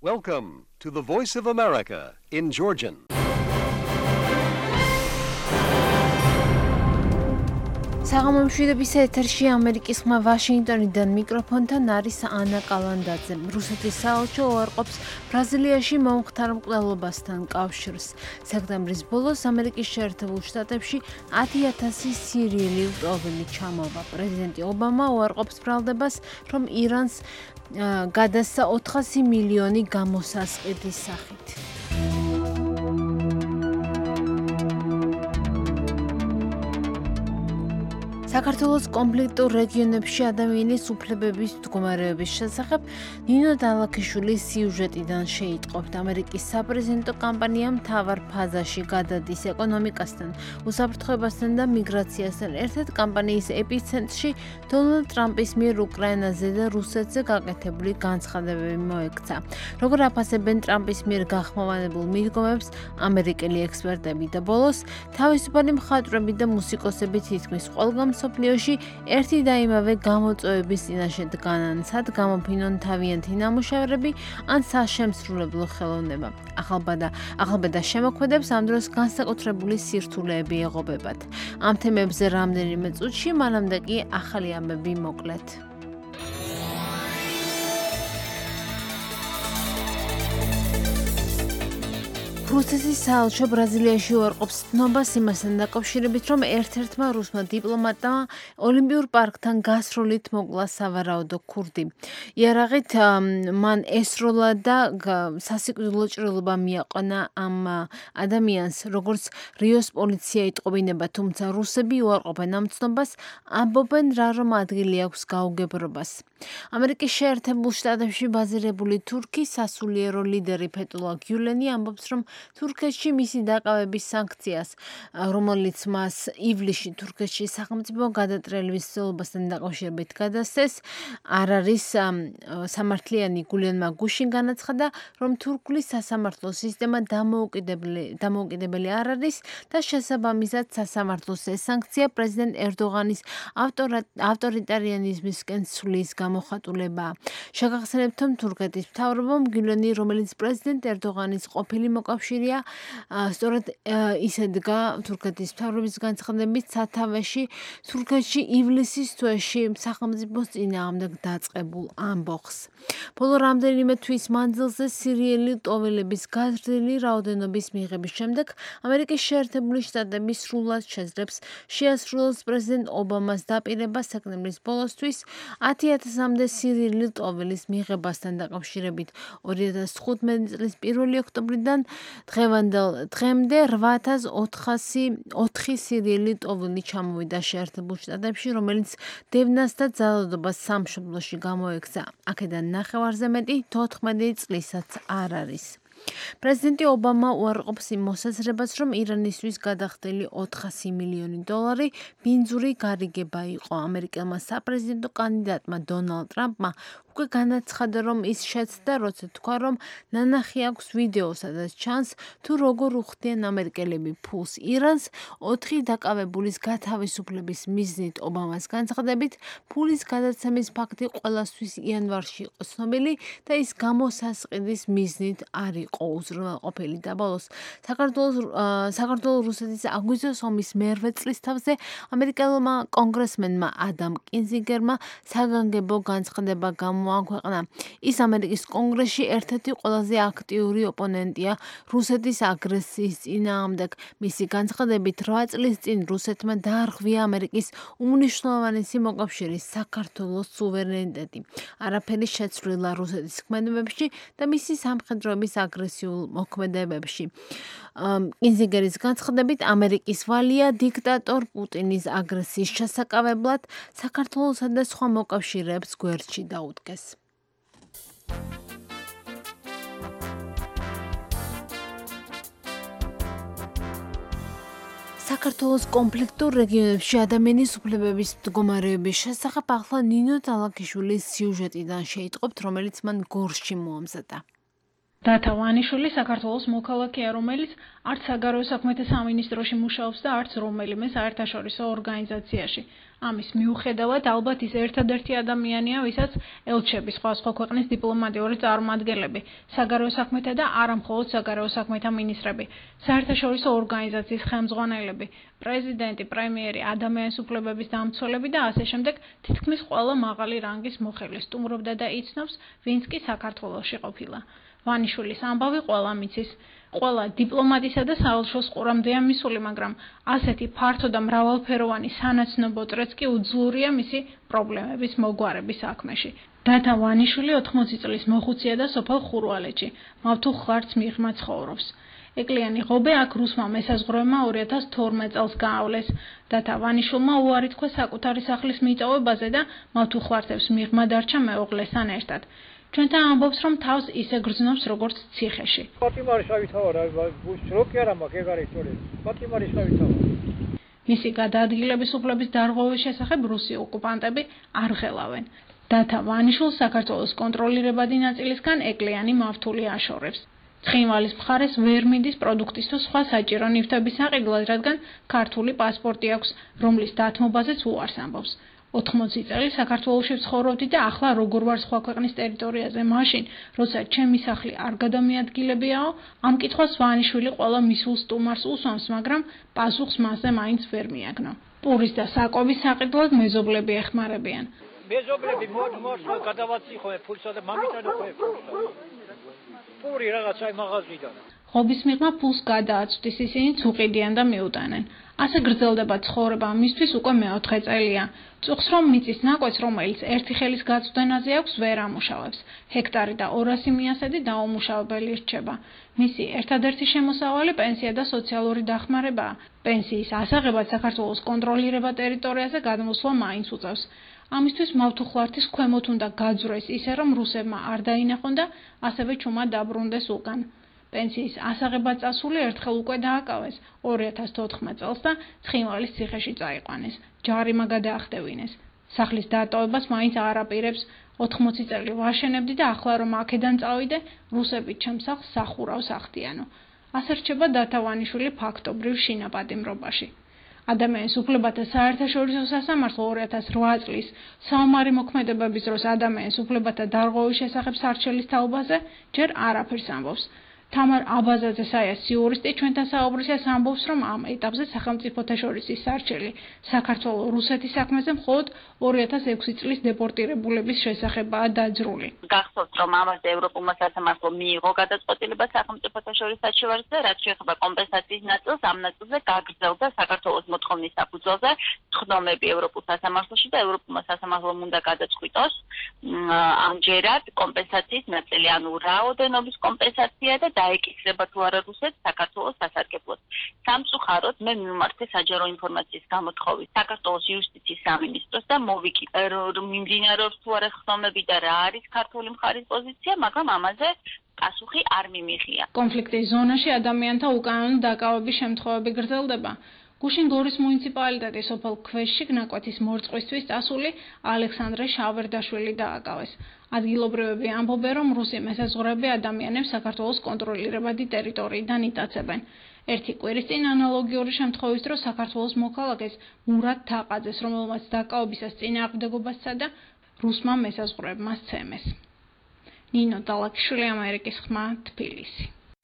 Welcome to the Voice of America in Georgian. საღამომშვიდობის ეთერში ამერიკის ხმა ვაშინგტონიდან მიკროფონთან არის ანა კალანდაძე. რუსეთის საელჩო უარყოფს ბრაზილიაში მომხდარ მკვლელობასთან კავშირს. სექტემბრის ბოლოს ამერიკის შეერთებულ შტატებში 10,000 სირიელი ლტოლვილი ჩამოვა. პრეზიდენტი ობამა უარყოფს ბრალდებას, რომ ირანს გადასცა 400 მილიონი გამოსასყიდის სახით. საქართველოს კონფლიქტურ რეგიონებში ადამიანის უფლებების მდგომარეობის შესახებ ნინო დალაქიშვილის სიუჟეტიდან შეიტყობთ. ამერიკის საპრეზიდენტო კამპანია მთავარ ფაზაში გადადის ეკონომიკასთან, უსაფრთხოებასთან და მიგრაციასთან. ერთად კამპანიის ეპიცენტრში დონალდ ტრამპის მიერ უკრაინაზე და რუსეთზე გაკეთებული განცხადებები მოექცა. როგორ აფასებენ ტრამპის მიერ გახმოვანებულ მიდგომებს ამერიკელი ექსპერტები და ბოლოს თავისუფალი მხატვრები და მუსიკოსები თითქმის ყველგან მსოფლიოში ერთი და იმავე გამოწვევების წინაშე დგანან, სად გამოფინონ თავიანთი ნამუშევრები ან საშემსრულებლო ხელოვნება. ახალბედა შემოქმედებს ამ დროს განსაკუთრებული სირთულეები ეღობებათ. ამ თემებზე რამდენიმე წუთში, მანამდე კი ახალი ამბები მოკლედ. რუსეთის საელჩო ბრაზილიაში უარყოფს ცნობას იმასთან დაკავშირებით, რომ ერთ-ერთმა რუსმა დიპლომატმა ოლიმპიურ პარკთან გასროლით მოკლა სავარაუდო ქურდი. იარაღით მან ესროლა და სასიკვდილო ჭრილობა მიაყენა ამ ადამიანს, როგორც რიოს პოლიცია იტყობინება, თუმცა რუსები უარყოფენ ამ ცნობას, ამბობენ რა რომ ადგილი აქვს გაუგებრობას. ამერიკის შეერთებულ შტატებში ბაზირებული თურქის სასულიერო ლიდერი ფეთულა გიულენი ამბობს, რომ თურქეთში მისი დაკავების სანქციას, რომელიც მას ივლისში თურქეთში სახელმწიფო გადატრიალების ცდილობასთან დაკავშირებით გადასცეს, არ არის სამართლიანი. გულენმა გუშინ განაცხადა, რომ თურქული სასამართლო სისტემა დამოუკიდებელი არ არის და შესაბამისად სასამართლოს ეს სანქცია პრეზიდენტ ერდოღანის ავტორიტარიანიზმისკენ ცვლის გამოხატულებაა. შეგახსენებთ, რომ თურქეთის მთავრობამ გულენი, რომელიც პრეზიდენტ ერდოღანის ყოფილი მოკავშირეა, სწორედ ის ედგა თურქეთის მთავრობის განცხადებით სათავეში თურქეთში ივლისის თვეში სახელმწიფოს წინააღმდეგ დაწყებულ ამბოხს. ბოლო რამდენიმე თვის მანძილზე სირიელი ლტოლვილების გაზრდილი რაოდენობის მიღების შემდეგ ამერიკის შეერთებული შტატები სრულად შეძლებს შეასრულოს პრეზიდენტ ობამას დაპირებას სექტემბრის ბოლოსთვის 10,000-მდე სირიელი ლტოლვილის მიღებასთან დაკავშირებით. 2015 წლის 1 ოქტომბრიდან დღემდე 804 სირიელი ლტოლვილი ჩამოვიდა შეერთებულ შტატებში, რომელიც დევნას და ძალადობას სამშობლოში გამოექცა. აქედან ნახევარზე მეტი 14 წლისაც არ არის. პრეზიდენტი ობამა უარყოფს იმ მოსაზრებას, რომ ირანისთვის გადახდილი 400 მილიონი დოლარი ბინძური გარიგება იყო. ამერიკელმა საპრეზიდენტო კანდიდატმა დონალდ ტრამპმა უკვე განაცხადა, რომ ის შეცდა, როცა თქვა, რომ ნანახი აქვს ვიდეო, სადაც ჩანს თუ როგორ უხდიან ამერიკელები ფულს ირანს 4 დაკავებულის გათავისუფლების მიზნით. ობამას განცხადებით, ფულის გადაცემის ფაქტი ყველასთვის იანვარში იყო ცნობილი და ის გამოსასყიდის მიზნით არ იყო უზრუნველყოფილი. და ბოლოს საქართველოს-რუსეთის აგვისტოს ომის მერვე წლისთავზე ამერიკელმა კონგრესმენმა ადამ კინზინგერმა საგანგებო განცხადება გამოაქვეყნა. ის ამერიკის კონგრესში ერთ-ერთი ყველაზე აქტიური ოპონენტია რუსეთის აგრესიის წინააღმდეგ. მისი განცხადებით 8 წლის წინ რუსეთმა დაარღვია ამერიკის უმნიშვნელოვანესი მოკავშირის საქართველოს სუვერენიტეტი. არაფერი შეცვლილა რუსეთის ქმედებებში და მისი სამხედროების აგრესიულ მოქმედებებში. კინზინგერის განცხადებით, ამერიკის ვალია დიქტატორ პუტინის აგრესიის შესაკავებლად საქართველოსა და სხვა მოკავშირეებს გვერდში დაუდგეს. საქართველოს კონფლიქტურ რეგიონებში ადამიანის უფლებების მდგომარეობის შესახებ ახლა ნინო დალაქიშვილის სიუჟეტიდან შეიტყობთ, რომელიც მან გორში მოამზადა. დათა ვანიშვილი საქართველოს მოქალაქეა, რომელიც არც საგარეო საქმეთა სამინისტროში მუშაობს და არც რომელიმე საერთაშორისო ორგანიზაციაში. ამის მიუხედავად ალბათ ის ერთადერთი ადამიანია, ვისაც ელჩები სხვა ქვეყნის დიპლომატიური წარმომადგენლები, საგარეო საქმეთა და არა მხოლოდ საგარეო საქმეთა მინისტრები, საერთაშორისო ორგანიზაციის ხელმძღვანელები, პრეზიდენტი, პრემიერი, ადამიანის უფლებების დამცველები და ასე შემდეგ თითქმის ყველა მაღალი რანგის მოხელე სტუმრობდა და იცნობს, ვინც კი საქართველოში ყოფილა. ვანიშვილის ამბავი ყველა მიცის. ყველა დიპლომატისა და საელჩოს ყურამდეა მისული, მაგრამ ასეთი ფართო და მრავალფეროვანი სანაცნობო წრეც კი უძლურია მისი პრობლემების მოგვარების საქმეში. დათა ვანიშვილი 80 წლის მოხუცია და სოფელ ხურვალეთში, მავთუხ ხვარც მიღმა ცხოვრობს. ეკლიანი ღობე აქ რუსმა მესაზღვრეებმა 2012 წელს გაავლეს. დათა ვანიშვილმა უარი თქვა საკუთარი სახლის მიწოვებაზე და მავთუხ ხვარცებს მიღმა დარჩა მეუღლესთან ერთად. ჩვენთან ამბობს, რომ თავს ისე გრძნობს, როგორც ციხეში. მისი გადაადგილების უფლების დარღვევის შესახებ რუსი ოკუპანტები არ ღელავენ. დათა ვანიშვილს საქართველოს კონტროლირებადი ნაწილისგან ეკლიანი მავთული აშორებს. ცხინვალის მხარეს ვერ მიდის პროდუქტის თუ სხვა საჭირო ნივთების საყიდლად, რადგან ქართული პასპორტი აქვს, რომლის დათმობაზეც უარს ამბობს. 80 წელი საქართველოში ვცხოვრობდი და ახლა როგორ ვარ სხვა ქვეყნის ტერიტორიაზე მაშინ, როცა ჩემი სახლი არ გადამიადგილებიაო, ამ კითხვას ვანიშვილი ყველა მისულ სტუმარს უსვამს, მაგრამ პასუხს მასზე მაინც ვერ მიაგნო. პურის და საკვების საყიდლად მეზობლები ეხმარებიან. მეზობლები მოსვა გადავაციხოე ფულსა და მამიტანო ხოე ფულსა. პური რაღაც აი მაღაზიიდან. ღობის მიღმა ფულს გადააწვდის, ისინი წუყიდიან და მიუტანენ. ასე გრძელდება ცხოვრება მისთვის უკვე მეოთხე წელია. წუხს რომ მიწის ნაკვეთს, რომელიც ერთი ხელის გაწვდენაზე აქვს, ვერ ამუშავებს. ჰექტარი და 200 მიასედი დაუმუშავებელი რჩება. მისი ერთადერთი შემოსავალი პენსია და სოციალური დახმარებაა. პენსიის ასაღებად საქართველოს კონტროლირება ტერიტორიაზე გადმოსვლა მაინც უწევს. ამისთვის მავთუხ ხვართის ქვემოთ უნდა გაძვრეს ისე, რომ რუსებმა არ დაინახონ და ასევე ჩუმად დაბრუნდეს უკან. პენსიის ასაღებად წასული ერთხელ უკვე დააკავეს 2014 წელს და ცხინვალის ციხეში წაიყვანეს. ჯარიმა გადაახტევინეს. სახლის დატოვებას მაინც არ აპირებს. 80 წელი ვაშენებდი და ახლა რომ აქედან წავიდე, რუსები ჩემს სახლს სახურავს ახდიანო. ასე რჩება დათა ვანიშვილი ფაქტობრივ შინაპატიმრობაში. ადამიანის უფლებათა საერთაშორისო სასამართლო 2008 წლის საომარი მოქმედებების დროს ადამიანის უფლებათა დარღვევის შესახებ სარჩელის თაობაზე ჯერ არაფერს ამბობს. თამარ აბაზაძე საიას იურისტი ჩვენთან საუბრისას ამბობს, რომ ამ ეტაპზე სახელმწიფოთა შორის სარჩელი საქართველოს რუსეთის საქმეზე მხოლოდ 2006 წლის დეპორტირებულების შესახებაა დაძრული. გახსოვთ, რომ ამაზე ევროპულმა სასამართლომ მიიღო გადაწყვეტილება სახელმწიფოთა შორის საჩივარზე, რაც შეეხება კომპენსაციის ნაწილს, ამ ნაწილზე გაგრძელდა საქართველოს მოთხოვნის საფუძველზე ხდომები ევროპულ სასამართლოში და ევროპულმა სასამართლომ უნდა გადაწყვიტოს ამჯერად კომპენსაციის ნაწილი, ანუ რაოდენობის კომპენსაცია და დაეკისრება თუ არა რუსეთს საქართველოს სასარგებლოდ. სამწუხაროდ მე მიმართე საჯარო ინფორმაციის გამოთხოვით საქართველოს იუსტიციის სამინისტროს და მოვიკითხე რომ მიმდინარეობს თუ არა ხდომები და რა არის ქართული მხარის პოზიცია, მაგრამ ამაზე პასუხი არ მიმიღია. კონფლიქტის ზონაში ადამიანთა უკანონო დაკავების შემთხვევები გრძელდება. გუშინ გორის მუნიციპალიტეტის სოფელ ქვეშში ნაკვეთის მორწყვისთვის წასული ალექსანდრე შავერდაშვილი დააკავეს. ადგილობრივები ამბობენ, რომ რუსი მესაზღვრეები ადამიანებს საქართველოს კონტროლირებადი ტერიტორიიდან იტაცებენ. ერთი კვირის წინ ანალოგიური შემთხვევის დროს საქართველოს მოქალაქეს მურად თაყაძეს, რომელმაც დაკავებისას წინააღმდეგობა სცადა რუსმა მესაზღვრეებმა სცემეს. ნინო დალაკიშვილი, ამერიკის ხმა, თბილისი.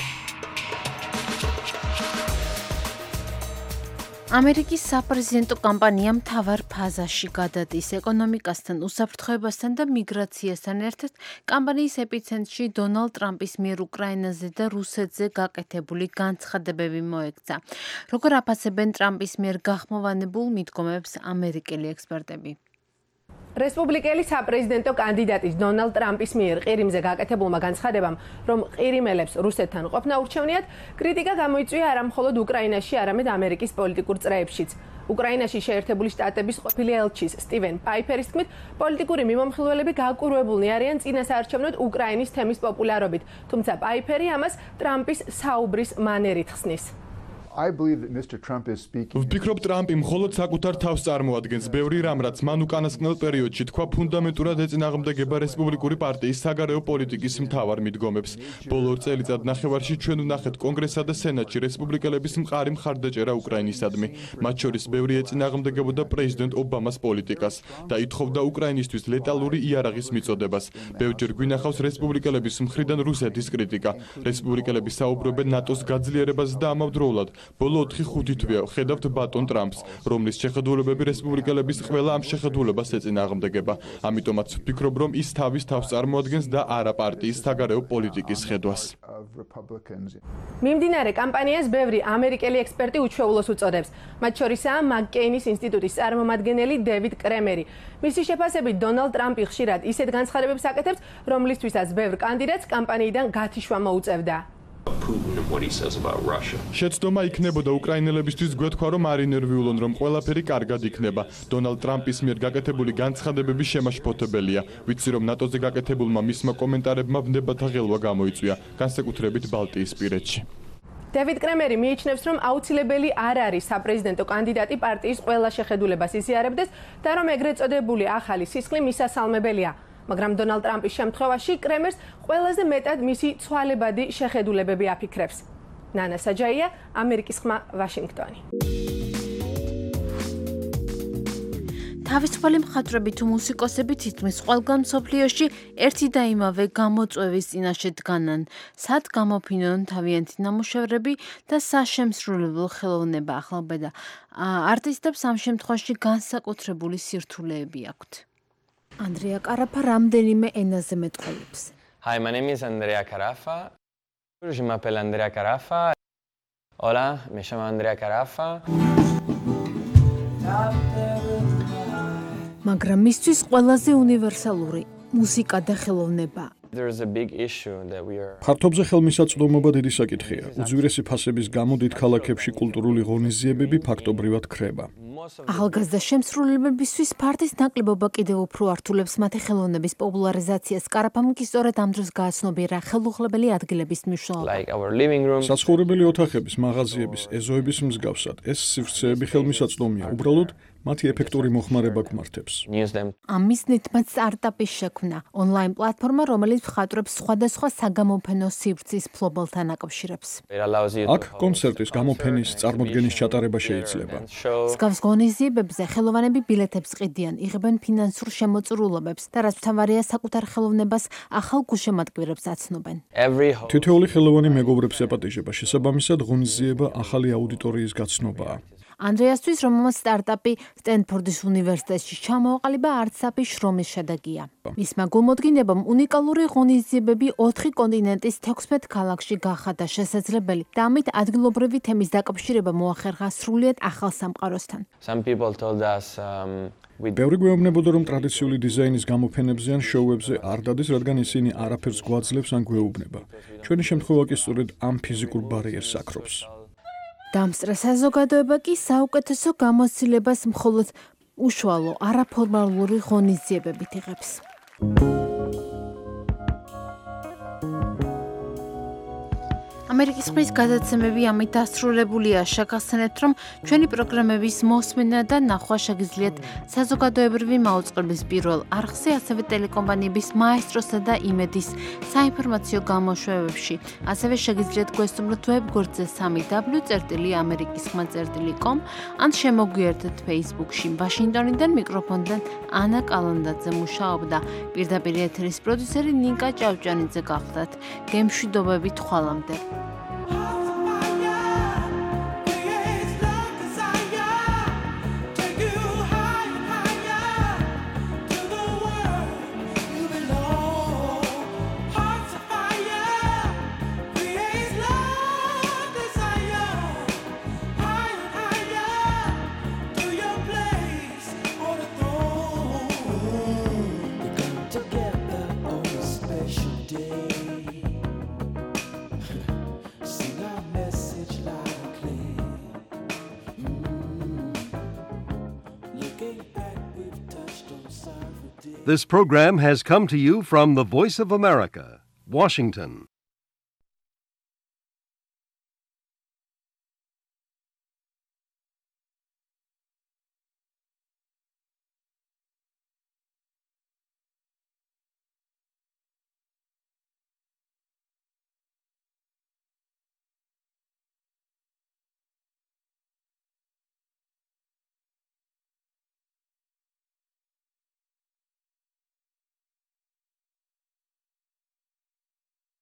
ამერიკის საპრეზიდენტო კამპანია მთავარ ფაზაში გადადის. ეკონომიკასთან, უსაფრთხოებასთან და მიგრაციასთან ერთად კამპანიის ეპიცენტრში დონალდ ტრამპის მიერ უკრაინაზე და რუსეთზე გაკეთებული განცხადებები მოექცა. როგორ აფასებენ ტრამპის მიერ გახმოვანებულ მიდგომებს ამერიკელი ექსპერტები? რესპუბლიკელი საპრეზიდენტო კანდიდატის დონალდ ტრამპის მიერ ყირიმზე გაკეთებულმა განცხადებამ, რომ ყირიმელებს რუსეთთან ყოფნა ურჩევნიათ, კრიტიკა გამოიწვია არა მხოლოდ უკრაინაში, არამედ ამერიკის პოლიტიკურ წრეებშიც. უკრაინაში შეერთებული შტატების ყოფილი ელჩის სტივენ პაიფერის თქმით, პოლიტიკური მიმომხილველები გაკვირვებულნი არიან წინასაარჩევნოდ უკრაინის თემის პოპულარობით, თუმცა პაიფერი ამას ტრამპის საუბრის მანერით ხსნის. I believe that Mr. Trump is speaking. ვფიქრობ ტრამპი მხოლოდ საკუთარ თავს წარმოადგენს. ბევრი რამ რაც მან უკანასკნელ პერიოდში თქვა ფუნდამენტურად ეწინააღმდეგება რესპუბლიკური პარტიის საგარეო პოლიტიკის მთავარ მიდგომებს. ბოლო წელიწად ნახევარში ჩვენ ვნახეთ კონგრესსა და სენატში რესპუბლიკელების მყარი მხარდაჭერა უკრაინისადმი. მათ შორის ბევრი ეწინააღმდეგებოდა პრეზიდენტ ობამას პოლიტიკას და ითხოვდა უკრაინისთვის ლეტალური იარაღის მიწოდებას. ბევრჯერ გვინახავს რესპუბლიკელების მხრიდან რუსეთის კრიტიკა. რესპუბლიკელები საუბრობენ ნატოს გაძლიერებაზე და ამავდროულად ბოლო 4-5 თვეა ხედავთ ბატონ ტრამპს, რომლის შეხედულებები რესპუბლიკელების ყველა ამ შეხედულებას ეწინააღმდეგება. ამიტომაც ვფიქრობ, რომ ის თავის თავს წარმოადგენს და არა პარტიის საგარეო პოლიტიკის ხედვას. მიმდინარე კამპანიას ბევრი ამერიკელი ექსპერტი უჩვეულოს უწოდებს. მათ შორისაა მაკ-კეინის ინსტიტუტის წარმომადგენელი დევიდ კრემერი. მისი შეფასებით დონალდ ტრამპი ხშირად ისეთ განცხადებებს აკეთებს, რომლისთვისაც ბევრ კანდიდატს კამპანიიდან გათიშვა მოუწევდა. შეცდომა იქნებოდა უკრაინელებისთვის გვეთქვა, რომ არ ინერვიულონ, რომ ყველაფერი კარგად იქნება. დონალდ ტრამპის მიერ გაკეთებული განცხადებები შემაშფოთებელია. ვიცი, რომ ნატოზე გაკეთებულმა მისმა კომენტარებმა ვნებათა ღელვა გამოიწვია, განსაკუთრებით ბალტიისპირეთში. დევიდ კრემერი მიიჩნევს, რომ აუცილებელი არ არის საპრეზიდენტო კანდიდატი პარტიის ყველა შეხედულებას იზიარებდეს და რომ ეგრეთ წოდებული ახალი სისხლი მისასალმებელია. მაგრამ დონალდ ტრამპის შემთხვევაში კრემერს ყველაზე მეტად მისი ცვალებადი შეხედულებები აფიქრებს. ნანა საჯაია, ამერიკის ხმა, ვაშინგტონი. თავისუფალი მხატვრები თუ მუსიკოსები თითქმის ყველგან მსოფლიოში ერთი და იმავე გამოწვევის წინაშე დგანან. სად გამოფინონ თავიანთი ნამუშევრები და საშემსრულებლო ხელოვნება ახლობედა. არტისტებს ამ შემთხვევაში განსაკუთრებული სირთულეები აქვთ. Andrea Carafa რამდენიმე ენაზე მეტყველებს. Hi, my name is Andrea Carafa. Je m'appelle Andrea Carafa. Hola, me llamo Andrea Carafa. მაგრამ მისთვის ყველაზე უნივერსალური მუსიკა და ხელოვნება. There is a big issue that we are ფართობზე ხელმისაწვდომობა დიდი საკითხია. უძვირესი ფასების გამო დიდ ქალაქებში კულტურული ღონისძიებები ფაქტობრივად ქრება. ახალგაზრდა შემსრულებლებისთვის ფარდის ნაკლებობა კიდევ უფრო ართულებს მათი ხელოვნების პოპულარიზაციას. Კარაფამ კი სწორედ ამ დროს გააცნობიერა ხელუხლებელი ადგილების მნიშვნელობა. საცხოვრებელი ოთახების, მაღაზიების, ეზოების მსგავსად, ეს სივრცეები ხელმისაწვდომია. უბრალოდ მათი ეფექტური მოხმარება გვმართებს. ამ მიზნით მათ სტარტაპის შექმნა, ონლაინ პლატფორმა, რომელიც მხატვრებს სხვადასხვა საგამოფენო სივრცის მფლობელთან აკავშირებს. აქ კონცერტის გამოფენის წარმოდგენის ჩატარება შეიძლება. მსგავს ღონისძიებებზე ხელოვანები ბილეთებს ყიდიან, იღებენ ფინანსურ შემოწირულობებს და რაც მთავარია, საკუთარ ხელოვნებას ახალ გულშემატკივრებს აცნობენ. თითოეული ხელოვანი მეგობრებს ეპატიჟება, შესაბამისად ღონისძიება ახალი აუდიტორიის გაცნობაა. ანდრეასთვის, რომელმაც სტარტაპი სტენფორდის უნივერსიტეტში ჩამოაყალიბა, არცაფი შრომის შედეგია. მისმა გულმოდგინებამ უნიკალური ღონისძიებები 4 კონტინენტის 16 ქალაქში გახადა შესაძლებელი და ამით ადგილობრივი თემის დაკავშირება მოახერხა სრულიად ახალ სამყაროსთან. ბევრი გვეუბნებოდა, რომ ტრადიციული დიზაინის გამოფენებზე ან შოუებზე არ დადის, რადგან ისინი არაფერს გვაძლევს ან გვეუბნება. ჩვენი შემთხვევა კი სწორედ ამ ფიზიკურ ბარიერს აქრობს. დამსწრე საზოგადოება კი საუკეთესო გამოცდილებას მხოლოდ უშუალო არაფორმალური ღონისძიებებით იღებს. ამერიკის ხმის გადაცემები ამით დასრულებულია. შეგახსენებთ, რომ ჩვენი პროგრამების მოსმენა და ნახვა შეგიძლიათ საზოგადოებრივი მაუწყებლის პირველ არხზე, ასევე ტელეკომპანიების მაესტროსა და იმედის საინფორმაციო გამოშვებებში. ასევე შეგიძლიათ გვესტუმროთ ვებგვერდზე www.amerikisxma.com ან შემოგვიერთდეთ Facebook-ში. ვაშინგტონიდან მიკროფონიდან ანა კალანდაძე მუშაობდა. პირდაპირ ეთერის პროდიუსერი ნიკა ჭავჭანიძე გახლდათ. გემშვიდობებით ხვალამდე. This program has come to you from the Voice of America, Washington.